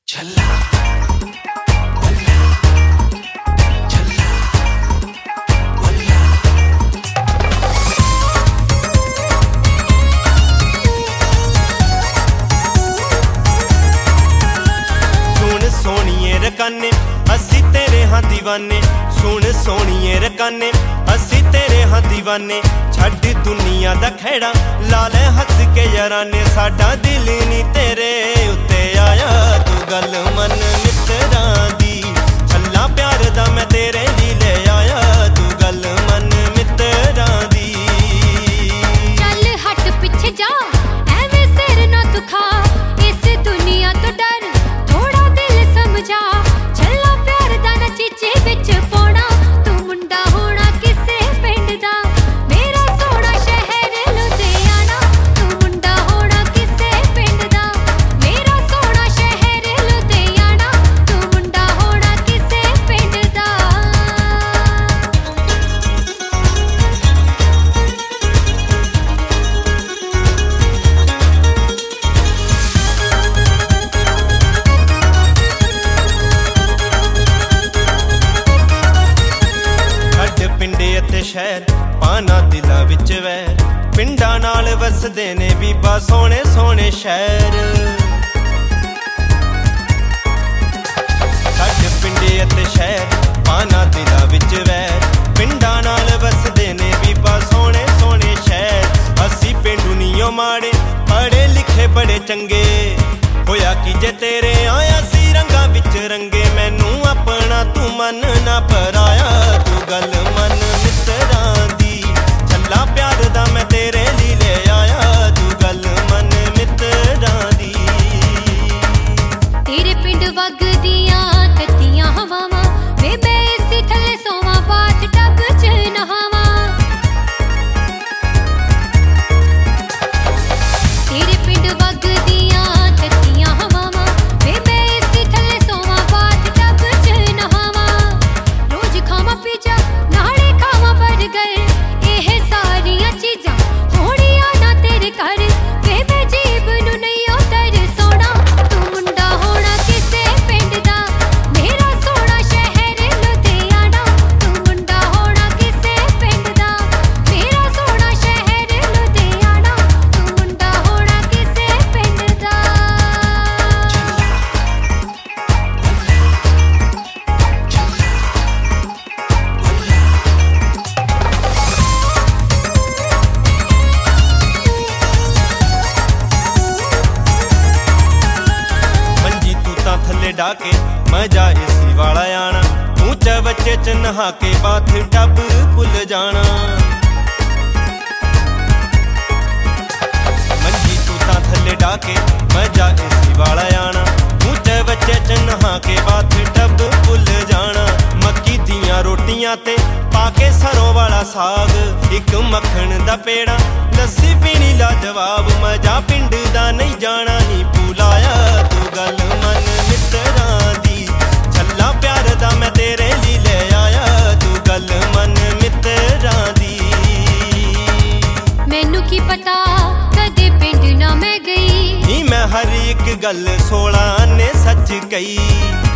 ਛੱਲਾ ਬੱਲਾ ਛੱਲਾ ਬੱਲਾ। ਸੁਣ ਸੋਹਣੀਏ ਰਕਾਨੇ ਅਸੀਂ ਤੇਰੇ ਹਾਂ ਦੀਵਾਨੇ, ਸੁਣ ਸੋਹਣੀਏ ਰਕਾਨੇ ਅਸੀਂ ਤੇਰੇ ਹਾਂ ਦੀਵਾਨੇ। ਛੱਡ ਦੁਨੀਆ ਦਾ ਖਹਿੜਾ ਲਾ ਲੈ ਹੱਸ ਕੇ ਯਾਰਾਨੇ, ਸਾਡਾ ਦਿਲ ਨੀ ਤੇਰੇ ਉੱਤੇ ਆਇਆ ਤੂੰ ਗੱਲ ਮੰਨ ਮਿੱਤਰਾਂ ਦੀ। ਛੱਲਾ ਪਿਆਰ ਦਾ ਮੈਂ ਤੇਰੇ ਲਈ ਲੈ ਆਇਆ ਤੂੰ ਗੱਲ ਮੰਨ ਮਿੱਤਰਾਂ ਦੀ। ਚੱਲ ਹਟ ਪਿੱਛੇ ਜਾ ਐਵੇਂ ਸਿਰ ਨਾ ਦੁਖਾ, ਇਸ ਦੁਨੀਆ ਤੋਂ ਡਰ ਥੋੜਾ ਦਿਲ ਸਮਝਾ। ਛੱਲਾ ਪਿਆਰ ਦਾ ਨਾ ਚੀਚੇ ਵਿੱਚ ਪਾਉਣਾ, ਤੂੰ ਮੁੰਡਾ ਹੋਣਾ ਕਿਸੇ ਪਿੰਡ ਦਾ ਮੇਰਾ ਸੋਹਣਾ ਸ਼ਹਿਰ ਲੁਧਿਆਣਾ। ਤੂੰ ਮੁੰਡਾ ਹੋਣਾ ਕਿਸੇ ਪਿੰਡ ਦਾ ਮੇਰਾ ਸੋਹਣਾ ਸ਼ਹਿਰ ਲੁਧਿਆਣਾ। ਤੂੰ ਮੁੰਡਾ ਹੋਣਾ ਕਿਸੇ ਪਿੰਡ ਦਾ। ਪਿੰਡੇ ਅਤੇ ਸ਼ਹਿਰ ਪਾਣਾ ਦਿਲਾਂ ਵਿੱਚ ਵੈਰ, ਪਿੰਡਾਂ ਨਾਲ ਵਸਦੇ ਨੇ ਬੀਬਾ ਸੋਹਣੇ ਸੋਹਣੇ ਸ਼ਹਿਰ। ਸਾਡੇ ਪਿੰਡੇ ਅਤੇ ਸ਼ਹਿਰ ਪਾਣਾ ਦਿਲਾਂ ਵਿੱਚ ਵੈਰ, ਪਿੰਡਾਂ ਨਾਲ ਵਸਦੇ ਨੇ ਬੀਬਾ ਸੋਹਣੇ ਸੋਹਣੇ ਸ਼ਹਿਰ। ਅਸੀਂ ਪੇਂਡੂ ਨੀਓ ਮਾੜੇ ਪੜ੍ਹੇ ਲਿਖੇ ਬੜੇ ਚੰਗੇ, ਹੋਇਆ ਕਿ ਜੇ ਤੇਰੇ ਆਇਆ ਸੀ ਰੰਗਾਂ ਵਿੱਚ ਰੰਗੇ। ਮੈਨੂੰ ਆਪਣਾ ਤੂੰ ਮਨ ਨਾ ਪਰਾਇਆ ਤੂੰ ਗੱਲ ਮੰਨ ਮਿੱਤਰਾਂ ਦੀ। ਛੱਲਾ ਪਿਆਰ ਦਾ ਮੈਂ ਤੇਰੇ ਲਈ ਲੈ ਆਇਆ ਤੂੰ ਗੱਲ ਮੰਨ ਮਿੱਤਰਾਂ ਦੀ। ਤੇਰੇ ਪਿੰਡ ਵਗਦੀਆਂ ਤੱਤੀਆਂ ਹਵਾਵਾਂ ਵੇ ਮੈਂ ਇਸੇ ਥੱਲੇ ਸੋਵਾਂ ਬਾਥ ਟੱਬ 'ਚ ਨਹਾਵਾਂ। ਤੇਰੇ ਪਿੰਡ ਵਗਦੀਆਂ ਤੱਤੀਆਂ ਹਵਾਵਾਂ ਵੇ ਮੈਂ ਇਸੇ ਥੱਲੇ ਸੋਵਾਂ ਬਾਥ ਟੱਬ 'ਚ ਨਹਾਵਾਂ। ਰੋਜ਼ ਖਾਵਾਂ ਪੀਜ਼ਾ ਨਾਲੇ ਖਾਵਾਂ ਬਰਗਰ, ਇਹ ਸਾਰੀਆਂ ਚੀਜ਼ਾਂ ਹੋਣੀਆਂ ਨਾ ਤੇਰੇ ਘਰ ਵੇ ਮੈਂ ਜੀਬ ਨੂੰ ਨਹੀਂ ਉਤਰ ਸੋਣਾ। ਤੂੰ ਮੁੰਡਾ ਹੋਣਾ ਕਿਸੇ ਪਿੰਡ ਦਾ ਮੇਰਾ ਸੋਹਣਾ ਸ਼ਹਿਰ ਲੁਧਿਆਣਾ। ਤੂੰ ਮੁੰਡਾ ਹੋਣਾ ਕਿਸੇ ਪਿੰਡ ਦਾ ਮੇਰਾ ਸੋਹਣਾ ਸ਼ਹਿਰ ਲੁਧਿਆਣਾ। ਤੂੰ ਮੁੰਡਾ ਹੋਣਾ ਕਿਸੇ ਪਿੰਡ ਦਾ। ਮੰਜੀ ਤੂੰ ਤਾਂ ਥੱਲੇ ਡਾ ਕੇ ਮਜ਼ਾ ਏਸੀ ਵਾਲਾ ਆਣਾ, ਤੂੰ ਚ ਬੱਚੇ ਚ ਨਹਾ ਕੇ ਬਾਥ ਟੱਬ ਭੁੱਲ ਜਾਣਾ। ਮੰਜੀ ਤੂੰ ਤਾਂ ਥੱਲੇ ਡਾ ਕੇ ਮਜ਼ਾ ਏਸੀ ਵਾਲਾ ਆਣਾ, ਤੂੰ ਚ ਬੱਚੇ ਚ ਨਹਾ ਕੇ ਬਾਥ ਟੱਬ ਭੁੱਲ ਜਾਣਾ। ਮੱਕੀ ਦੀਆਂ ਰੋਟੀਆਂ ਤੇ ਪਾ ਕੇ ਸਰੋਂ ਵਾਲਾ ਸਾਗ, ਇੱਕ ਮੱਖਣ ਦਾ ਪੇੜਾ ਲੱਸੀ ਪੀਣੀ ਲਾਜਵਾਬ। ਮਜ਼ਾ ਪਿੰਡ ਦਾ ਨਹੀਂ ਜਾਣਾ ਨੀ ਭੁਲਾਇਆ ਤੂੰ ਗੱਲ ਮੰਨ ਮਿੱਤਰਾਂ ਦੀ। ਛੱਲਾ ਪਿਆਰ ਦਾ ਮੈਂ ਤੇਰੇ ਲਈ ਲੈ ਆਇਆ ਤੂੰ ਗੱਲ ਮੰਨ ਮਿੱਤਰਾਂ ਦੀ। ਮੈਨੂੰ ਕੀ ਪਤਾ ਕਦੇ ਪਿੰਡ ਨਾ ਮੈਂ ਗਈ, ਨੀ ਮੈਂ ਹਰ ਇੱਕ ਗੱਲ 16 ਨੇ ਸੱਚ ਕਹੀ।